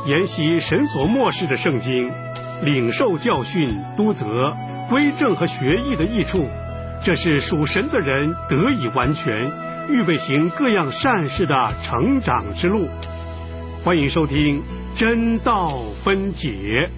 研习神所默示的圣经，领受教训、督责、归正和学艺的益处，这是属神的人得以完全，预备行各样善事的成长之路。欢迎收听真道分解。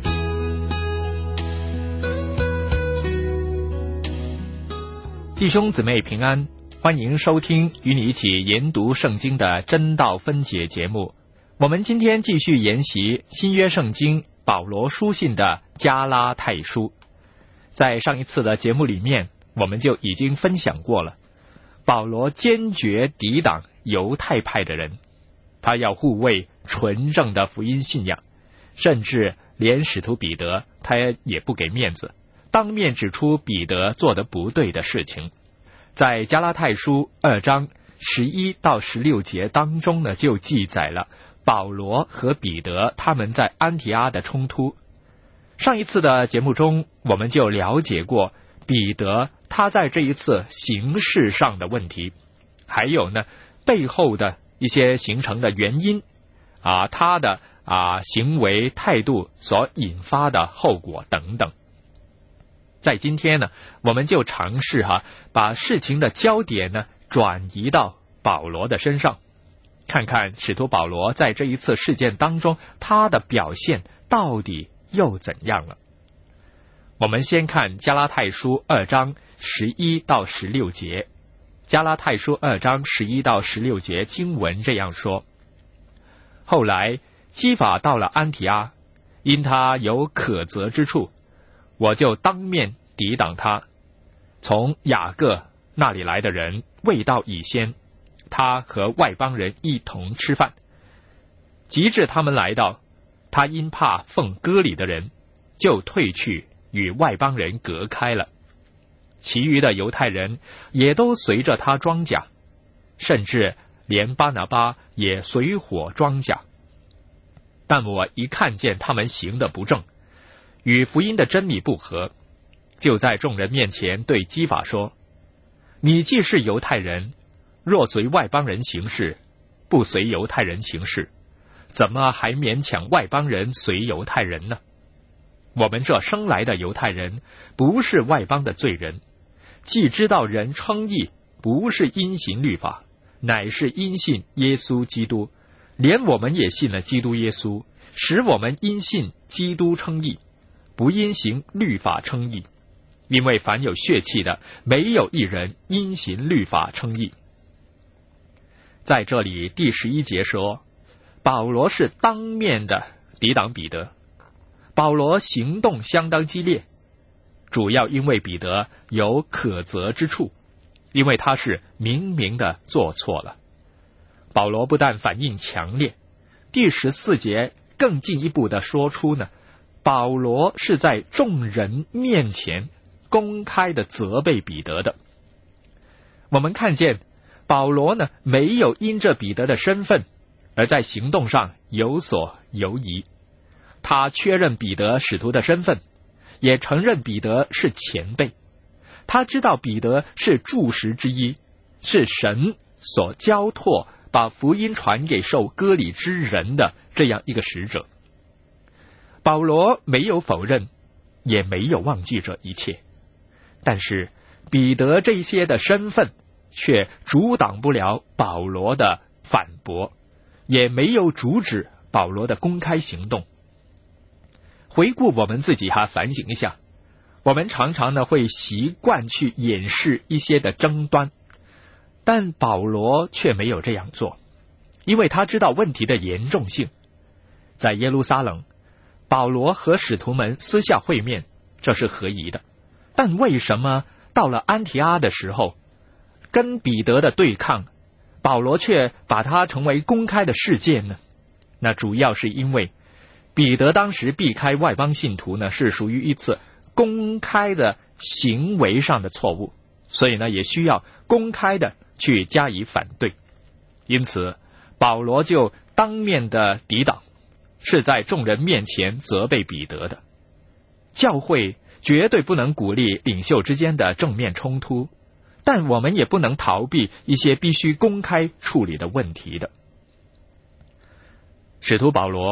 弟兄姊妹平安，欢迎收听与你一起研读圣经的真道分解节目。我们今天继续研习新约圣经保罗书信的加拉太书。在上一次的节目里面，我们就已经分享过了，保罗坚决抵挡犹太派的人，他要护卫纯正的福音信仰，甚至连使徒彼得他也不给面子，当面指出彼得做的不对的事情。在加拉太书2章11到16节当中呢，就记载了保罗和彼得他们在安提阿的冲突。上一次的节目中，我们就了解过彼得他在这一次形式上的问题，还有呢背后的一些形成的原因他的行为态度所引发的后果等等。在今天呢，我们就尝试把事情的焦点呢转移到保罗的身上，看看使徒保罗在这一次事件当中他的表现到底又怎样了。我们先看加拉太书2章11到16节。加拉太书2章11到16节经文这样说：后来基法到了安提阿，因他有可责之处，我就当面抵挡他。从雅各那里来的人未到以先，他和外邦人一同吃饭。及至他们来到，他因怕奉割礼的人，就退去与外邦人隔开了。其余的犹太人也都随着他装甲，甚至连巴拿巴也随伙装甲。但我一看见他们行的不正，与福音的真理不合，就在众人面前对基法说：你既是犹太人，若随外邦人行事，不随犹太人行事，怎么还勉强外邦人随犹太人呢？我们这生来的犹太人不是外邦的罪人，既知道人称义不是因行律法，乃是因信耶稣基督，连我们也信了基督耶稣，使我们因信基督称义，不因行律法称义。因为凡有血气的，没有一人因行律法称义。在这里第11节说，保罗是当面的抵挡彼得。保罗行动相当激烈，主要因为彼得有可责之处，因为他是明明的做错了。保罗不但反应强烈，第14节更进一步的说出呢，保罗是在众人面前公开的责备彼得的。我们看见保罗呢，没有因着彼得的身份而在行动上有所犹疑，他确认彼得使徒的身份，也承认彼得是前辈。他知道彼得是柱石之一，是神所交托把福音传给受割礼之人的这样一个使者。保罗没有否认，也没有忘记这一切，但是彼得这些的身份却阻挡不了保罗的反驳，也没有阻止保罗的公开行动。回顾我们自己反省一下，我们常常呢会习惯去掩饰一些的争端，但保罗却没有这样做，因为他知道问题的严重性。在耶路撒冷，保罗和使徒们私下会面，这是合宜的，但为什么到了安提阿的时候，跟彼得的对抗，保罗却把它成为公开的事件呢？那主要是因为彼得当时避开外邦信徒呢，是属于一次公开的行为上的错误，所以呢也需要公开的去加以反对。因此保罗就当面的抵挡，是在众人面前责备彼得的。教会绝对不能鼓励领袖之间的正面冲突，但我们也不能逃避一些必须公开处理的问题的。使徒保罗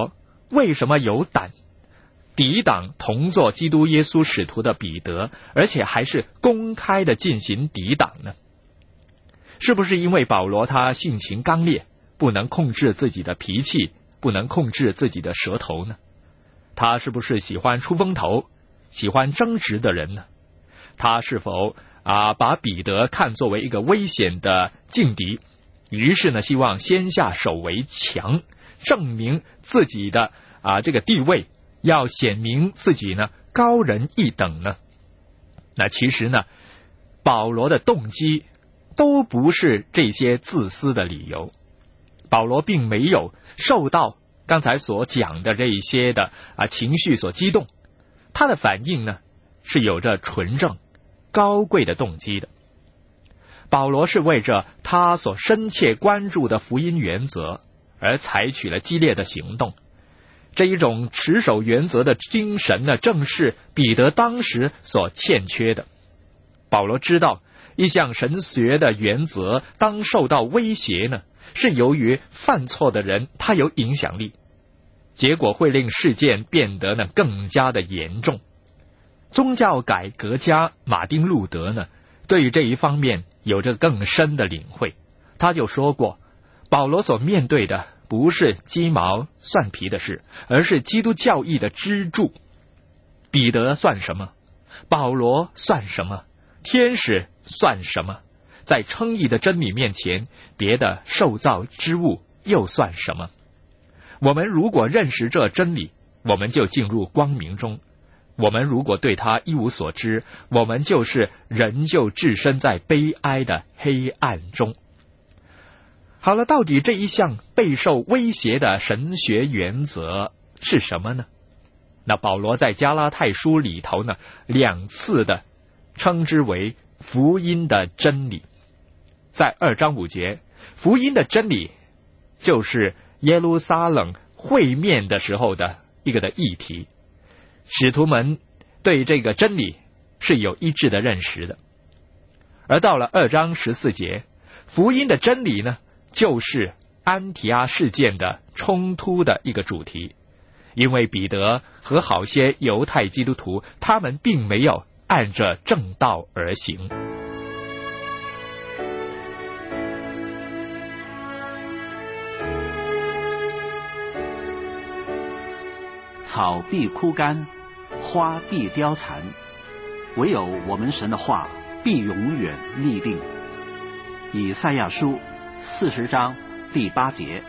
为什么有胆抵挡同作基督耶稣使徒的彼得，而且还是公开的进行抵挡呢？是不是因为保罗他性情刚烈，不能控制自己的脾气，不能控制自己的舌头呢？他是不是喜欢出风头，喜欢争执的人呢？他是否把彼得看作为一个危险的劲敌，于是呢希望先下手为强，证明自己的这个地位，要显明自己呢高人一等呢？那其实呢，保罗的动机都不是这些自私的理由。保罗并没有受到刚才所讲的这一些的情绪所激动，他的反应呢是有着纯正高贵的动机的。保罗是为着他所深切关注的福音原则而采取了激烈的行动。这一种持守原则的精神呢，正是彼得当时所欠缺的。保罗知道一项神学的原则当受到威胁呢，是由于犯错的人他有影响力，结果会令事件变得呢更加的严重。宗教改革家马丁路德呢，对于这一方面有着更深的领会。他就说过，保罗所面对的不是鸡毛蒜皮的事，而是基督教义的支柱。彼得算什么？保罗算什么？天使算什么？在称义的真理面前，别的受造之物又算什么？我们如果认识这真理，我们就进入光明中；我们如果对它一无所知，我们仍旧置身在悲哀的黑暗中。好了，到底这一项备受威胁的神学原则是什么呢？那保罗在加拉太书里头呢，2次的称之为福音的真理。在2章5节，福音的真理就是耶路撒冷会面的时候的一个的议题。使徒们对这个真理是有一致的认识的。而到了2章14节，福音的真理呢，就是安提阿事件的冲突的一个主题。因为彼得和好些犹太基督徒，他们并没有按着正道而行。 草必枯干，花必凋残，唯有我们神的话必永远立定。以赛亚书40章第8节。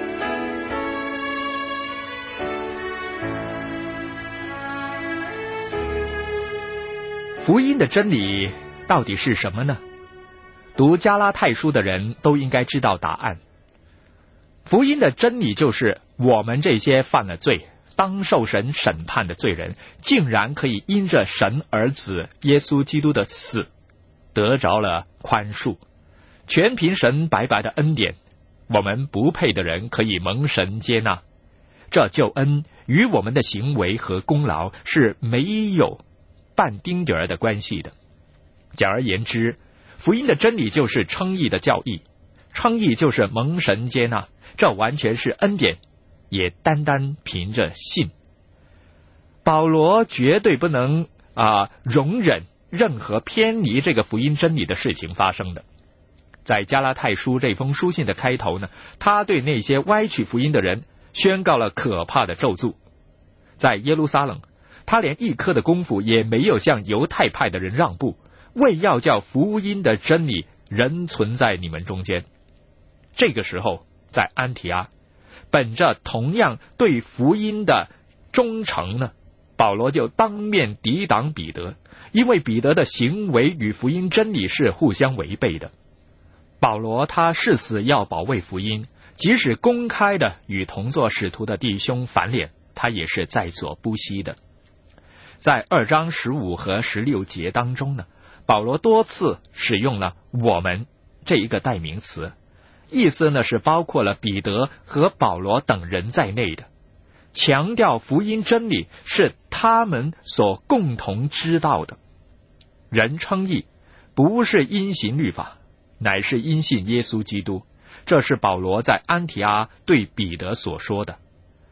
福音的真理到底是什么呢？读加拉太书的人都应该知道答案。福音的真理就是我们这些犯了罪当受神审判的罪人，竟然可以因着神儿子耶稣基督的死得着了宽恕，全凭神白白的恩典，我们不配的人可以蒙神接纳。这救恩与我们的行为和功劳是没有半丁点儿的关系的。简而言之，福音的真理就是称义的教义，称义就是蒙神接纳，这完全是恩典，也单单凭着信。保罗绝对不能容忍任何偏离这个福音真理的事情发生的。在加拉太书这封书信的开头呢，他对那些歪曲福音的人宣告了可怕的咒诅。在耶路撒冷，他连一刻的功夫也没有向犹太派的人让步，为要叫福音的真理仍存在你们中间。这个时候，在安提阿，本着同样对福音的忠诚呢，保罗就当面抵挡彼得，因为彼得的行为与福音真理是互相违背的。保罗他誓死要保卫福音，即使公开的与同作使徒的弟兄反脸，他也是在所不惜的。在2章15和16节当中呢，保罗多次使用了我们这一个代名词，意思呢是包括了彼得和保罗等人在内的，强调福音真理是他们所共同知道的。人称义不是因行律法，乃是因信耶稣基督，这是保罗在安提阿对彼得所说的。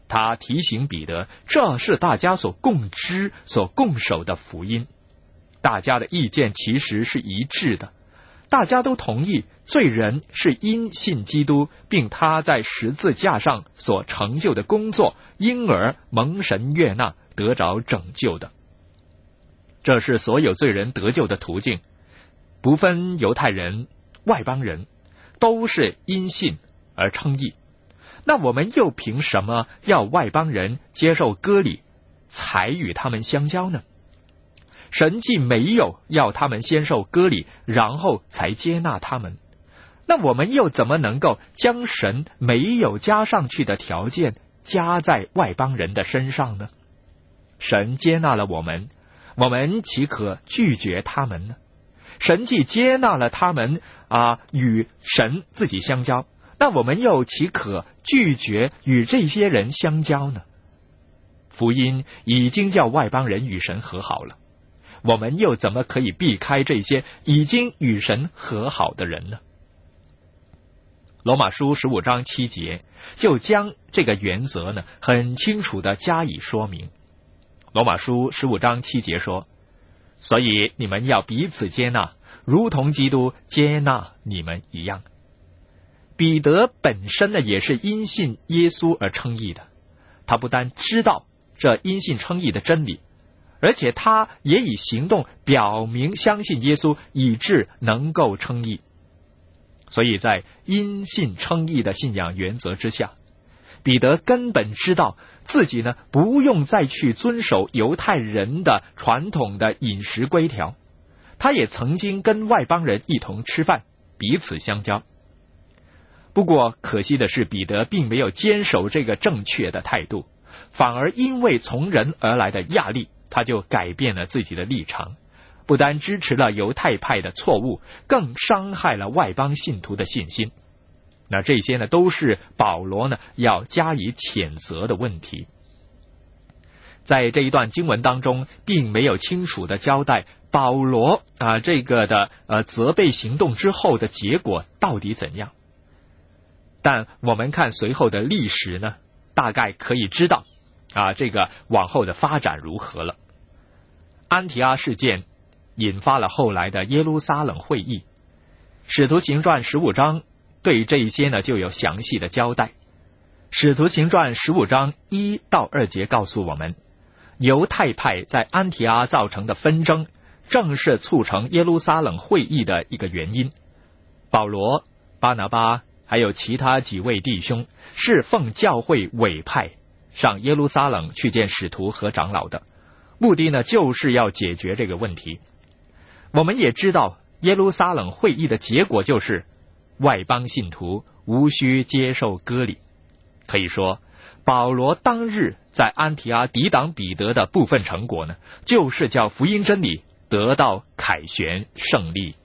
他提醒彼得，这是大家所共知、所共守的福音。大家的意见其实是一致的，大家都同意罪人是因信基督，并他在十字架上所成就的工作，因而蒙神悦纳，得着拯救的。这是所有罪人得救的途径，不分犹太人、外邦人，都是因信而称义。那我们又凭什么要外邦人接受割礼，才与他们相交呢？神既没有要他们先受割礼，然后才接纳他们，那我们又怎么能够将神没有加上去的条件加在外邦人的身上呢？神接纳了我们，我们岂可拒绝他们呢？神既接纳了他们与神自己相交，那我们又岂可拒绝与这些人相交呢？福音已经叫外邦人与神和好了，我们又怎么可以避开这些已经与神和好的人呢？罗马书15章7节就将这个原则呢很清楚地加以说明。罗马书15章7节说，所以你们要彼此接纳，如同基督接纳你们一样。彼得本身呢也是因信耶稣而称义的，他不但知道这因信称义的真理，而且他也以行动表明相信耶稣，以致能够称义。所以在因信称义的信仰原则之下，彼得根本知道自己呢不用再去遵守犹太人的传统的饮食规条，他也曾经跟外邦人一同吃饭，彼此相交。不过可惜的是，彼得并没有坚守这个正确的态度，反而因为从人而来的压力，他就改变了自己的立场，不单支持了犹太派的错误，更伤害了外邦信徒的信心。那这些呢都是保罗呢要加以谴责的问题。在这一段经文当中，并没有清楚的交代保罗这个的责备行动之后的结果到底怎样。但我们看随后的历史呢，大概可以知道这个往后的发展如何了。安提阿事件引发了后来的耶路撒冷会议，使徒行传15章对这一些呢就有详细的交代。使徒行传15章1到2节告诉我们，犹太派在安提阿造成的纷争，正是促成耶路撒冷会议的一个原因。保罗、巴拿巴还有其他几位弟兄是奉教会委派上耶路撒冷去见使徒和长老的，目的呢就是要解决这个问题。我们也知道耶路撒冷会议的结果就是外邦信徒无需接受割礼。可以说保罗当日在安提阿抵挡彼得的部分成果呢，就是叫福音真理得到凯旋胜利。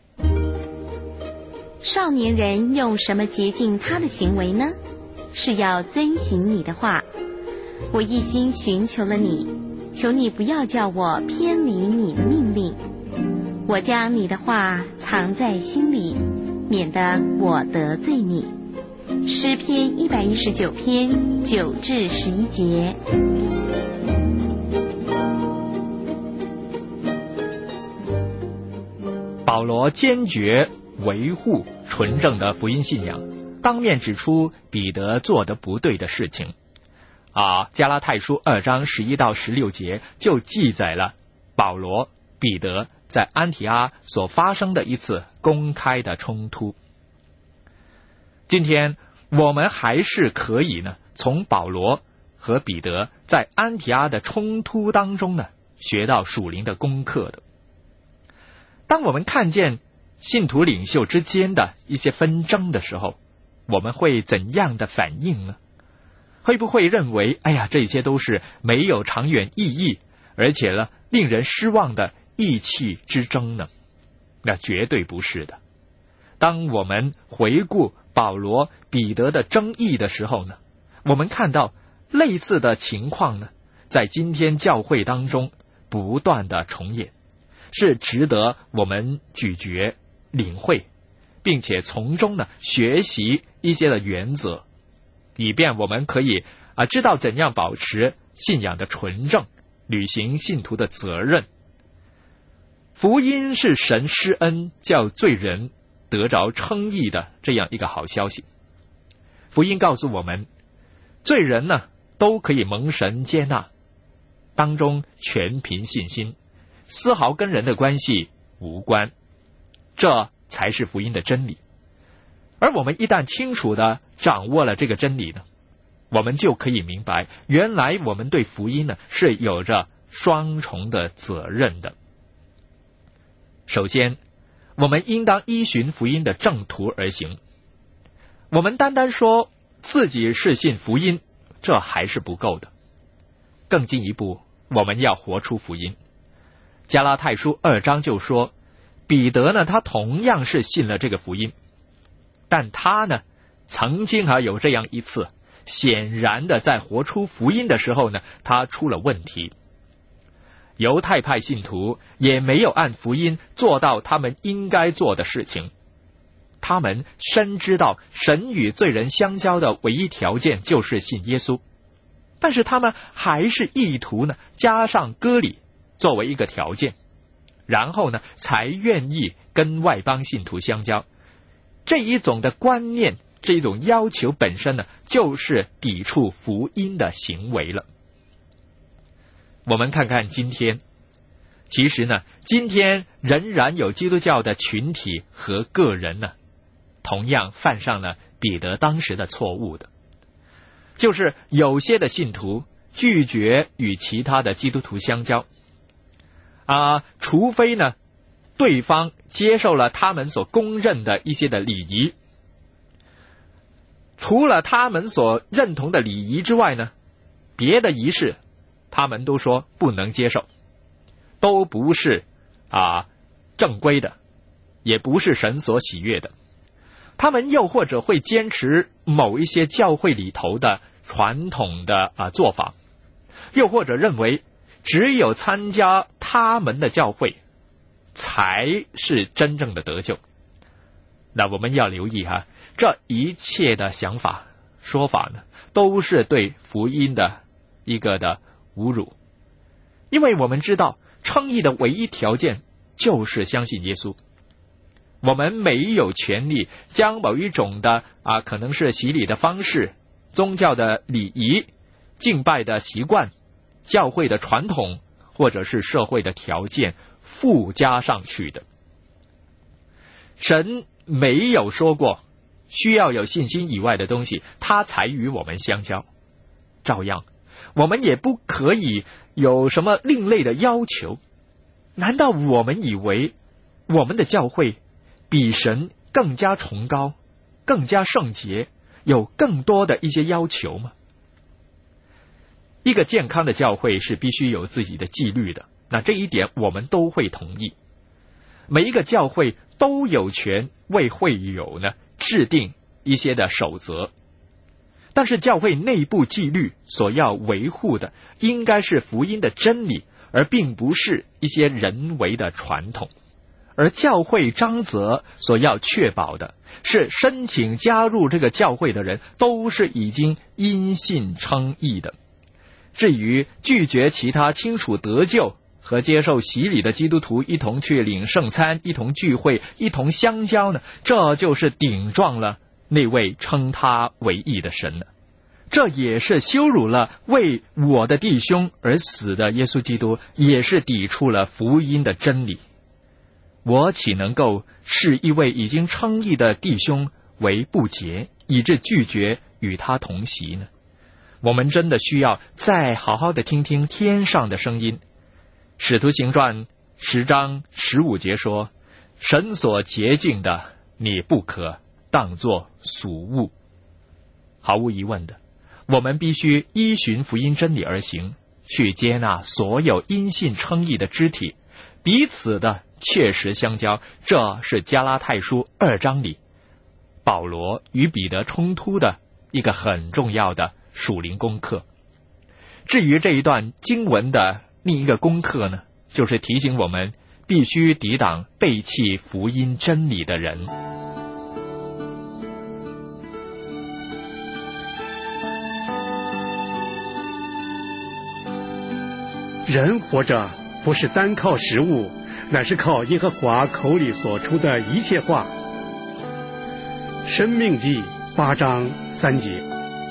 少年人用什么洁净他的行为呢？是要遵行你的话。我一心寻求了你，求你不要叫我偏离你的命令。我将你的话藏在心里，免得我得罪你。诗篇119篇9至11节。 保罗坚决维护纯正的福音信仰，当面指出彼得做的不对的事情。加拉太书2章11到16节就记载了保罗、彼得在安提阿所发生的一次公开的冲突。今天我们还是可以呢，从保罗和彼得在安提阿的冲突当中呢，学到属灵的功课的。当我们看见信徒领袖之间的一些纷争的时候，我们会怎样的反应呢？会不会认为这些都是没有长远意义，而且呢令人失望的意气之争呢？那绝对不是的。当我们回顾保罗、彼得的争议的时候呢，我们看到类似的情况呢，在今天教会当中不断的重演，是值得我们咀嚼、领会，并且从中呢学习一些的原则，以便我们可以知道怎样保持信仰的纯正，履行信徒的责任。福音是神施恩叫罪人得着称义的这样一个好消息。福音告诉我们，罪人呢都可以蒙神接纳，当中全凭信心，丝毫跟人的关系无关。这才是福音的真理。而我们一旦清楚地掌握了这个真理呢，我们就可以明白，原来我们对福音呢是有着双重的责任的。首先，我们应当依循福音的正途而行。我们单单说自己是信福音，这还是不够的。更进一步，我们要活出福音。加拉太书2章就说，彼得呢，他同样是信了这个福音，但他呢，曾经有这样一次，显然的在活出福音的时候呢，他出了问题。犹太派信徒也没有按福音做到他们应该做的事情。他们深知道神与罪人相交的唯一条件就是信耶稣，但是他们还是意图呢加上割礼作为一个条件，然后呢才愿意跟外邦信徒相交。这一种的观念，这一种要求本身呢，就是抵触福音的行为了。我们看看今天，其实呢，今天仍然有基督教的群体和个人呢，同样犯上了彼得当时的错误的，就是有些的信徒拒绝与其他的基督徒相交，除非呢，对方接受了他们所公认的一些的礼仪。除了他们所认同的礼仪之外呢，别的仪式他们都说不能接受，都不是正规的，也不是神所喜悦的。他们又或者会坚持某一些教会里头的传统的做法，又或者认为只有参加他们的教会才是真正的得救。那我们要留意这一切的想法说法呢，都是对福音的一个的侮辱。因为我们知道称义的唯一条件就是相信耶稣，我们没有权利将某一种的可能是洗礼的方式、宗教的礼仪、敬拜的习惯、教会的传统或者是社会的条件附加上去的。神没有说过需要有信心以外的东西他才与我们相交，照样我们也不可以有什么另类的要求。难道我们以为我们的教会比神更加崇高、更加圣洁，有更多的一些要求吗？一个健康的教会是必须有自己的纪律的，那这一点我们都会同意。每一个教会都有权为会友呢制定一些的守则，但是教会内部纪律所要维护的应该是福音的真理，而并不是一些人为的传统。而教会章则所要确保的是申请加入这个教会的人都是已经因信称义的。至于拒绝其他清楚得救和接受洗礼的基督徒一同去领圣餐、一同聚会、一同相交呢，这就是顶撞了那位称他为义的神了。这也是羞辱了为我的弟兄而死的耶稣基督，也是抵触了福音的真理。我岂能够视一位已经称义的弟兄为不洁，以致拒绝与他同席呢？我们真的需要再好好的听听天上的声音。使徒行传10章15节说，神所洁净的，你不可当作俗物。毫无疑问的，我们必须依循福音真理而行，去接纳所有因信称义的肢体，彼此的切实相交。这是加拉太书2章里保罗与彼得冲突的一个很重要的属灵功课。至于这一段经文的另一个功课呢，就是提醒我们必须抵挡背弃福音真理的人。 人活着不是单靠食物，乃是靠耶和华口里所出的一切话。申命记8章3节。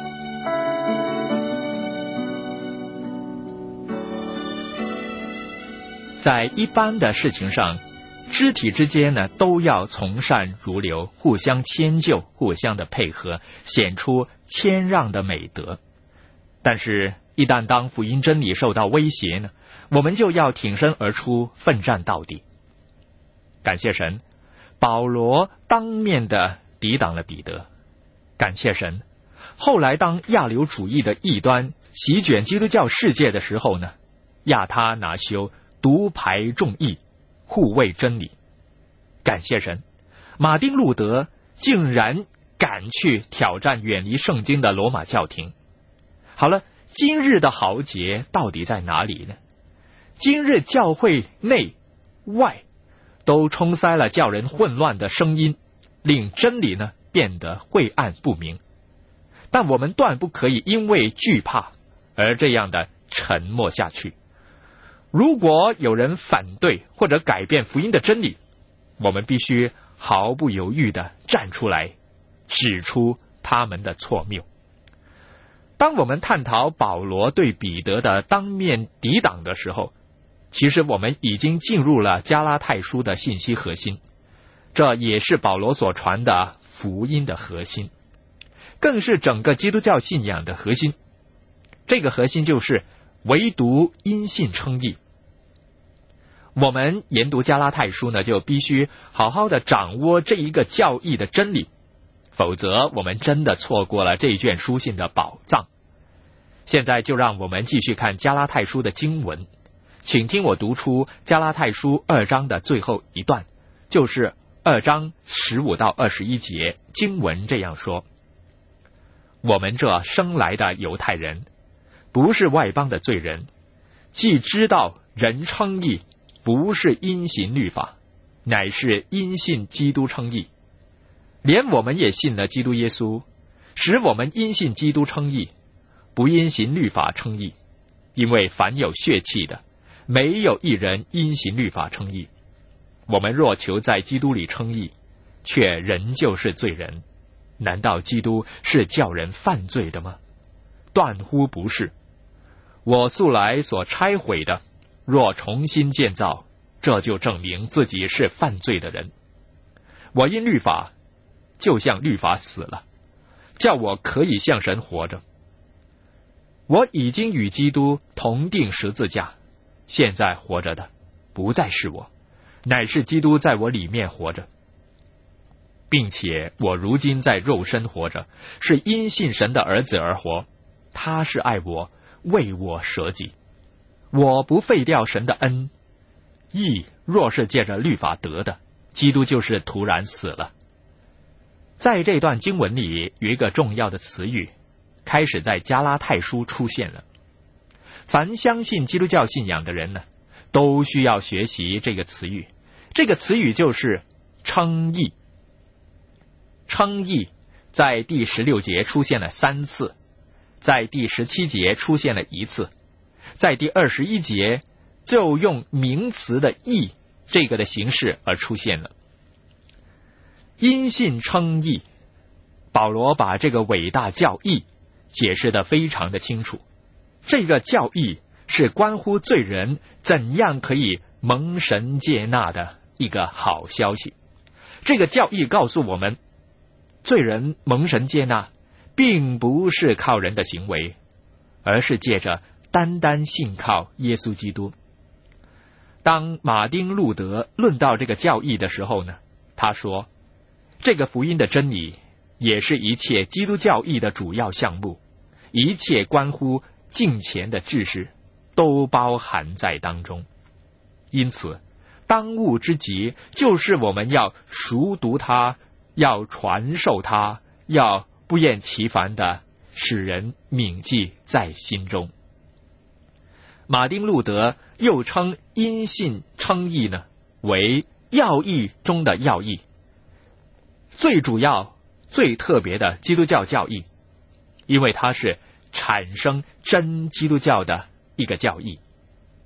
在一般的事情上，肢体之间呢都要从善如流，互相迁就，互相的配合，显出谦让的美德。但是一旦当福音真理受到威胁呢，我们就要挺身而出，奋战到底。感谢神，保罗当面的抵挡了彼得。感谢神，后来当亚流主义的异端席卷基督教世界的时候呢，亚他拿修独排众议，护卫真理。感谢神，马丁路德竟然敢去挑战远离圣经的罗马教廷。好了，今日的豪杰到底在哪里呢？今日教会内外都冲塞了叫人混乱的声音，令真理呢变得晦暗不明。但我们断不可以因为惧怕而这样的沉默下去。如果有人反对或者改变福音的真理，我们必须毫不犹豫地站出来，指出他们的错谬。当我们探讨保罗对彼得的当面抵挡的时候，其实我们已经进入了加拉太书的信息核心，这也是保罗所传的福音的核心，更是整个基督教信仰的核心。这个核心就是唯独因信称义。我们研读加拉太书呢，就必须好好的掌握这一个教义的真理，否则我们真的错过了这卷书信的宝藏。现在就让我们继续看加拉太书的经文，请听我读出加拉太书2章的最后一段，就是2章15到21节。经文这样说：我们这生来的犹太人，不是外邦的罪人，既知道人称义不是因行律法，乃是因信基督称义，连我们也信了基督耶稣，使我们因信基督称义，不因行律法称义。因为凡有血气的，没有一人因行律法称义。我们若求在基督里称义，却仍旧是罪人。难道基督是叫人犯罪的吗？断乎不是。我素来所拆毁的，若重新建造，这就证明自己是犯罪的人。我因律法，就像律法死了，叫我可以向神活着。我已经与基督同定十字架，现在活着的不再是我，乃是基督在我里面活着，并且我如今在肉身活着，是因信神的儿子而活。他是爱我，为我舍己。我不废掉神的恩。义若是借着律法得的，基督就是突然死了。在这段经文里有一个重要的词语，开始在加拉太书出现了。凡相信基督教信仰的人呢，都需要学习这个词语。这个词语就是称义。称义在第16节出现了3次，在第17节出现了1次，在第21节就用名词的义这个的形式而出现了。因信称义，保罗把这个伟大教义解释得非常的清楚。这个教义是关乎罪人怎样可以蒙神接纳的一个好消息。这个教义告诉我们，罪人蒙神接纳并不是靠人的行为，而是借着单单信靠耶稣基督。当马丁路德论到这个教义的时候呢，他说这个福音的真理也是一切基督教义的主要项目，一切关乎敬虔的知识都包含在当中。因此当务之急就是我们要熟读它，要传授它，要不厌其烦的使人铭记在心中。马丁路德又称因信称义呢为要义中的要义，最主要最特别的基督教教义，因为它是产生真基督教的一个教义。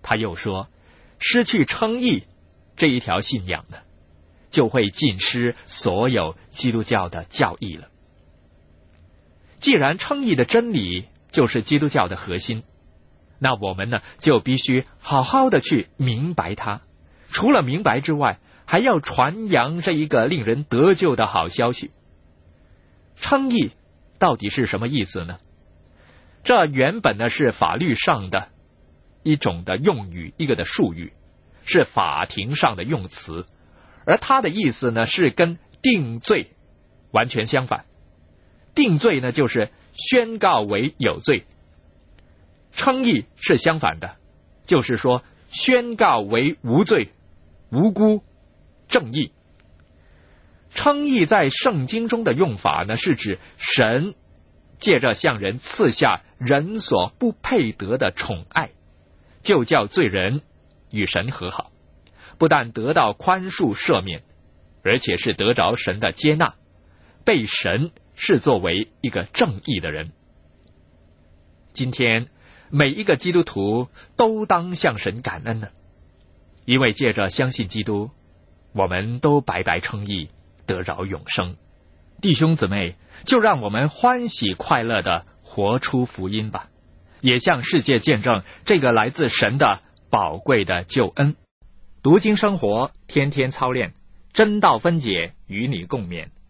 他又说，失去称义这一条信仰呢，就会尽失所有基督教的教义了。既然称义的真理就是基督教的核心，那我们呢就必须好好的去明白它。除了明白之外，还要传扬这一个令人得救的好消息。称义到底是什么意思呢？这原本呢是法律上的一种的用语，一个的术语，是法庭上的用词，而它的意思呢是跟定罪完全相反。定罪呢就是宣告为有罪，称义是相反的，就是说宣告为无罪、无辜、正义。称义在圣经中的用法呢，是指神借着向人赐下人所不配得的宠爱，就叫罪人与神和好，不但得到宽恕赦免，而且是得着神的接纳，被神视作为一个正义的人。今天每一个基督徒都当向神感恩呢，因为借着相信基督，我们都白白称义，得着永生。弟兄姊妹，就让我们欢喜快乐的活出福音吧，也向世界见证这个来自神的宝贵的救恩。读经生活，天天操练，真道分解，与你共勉。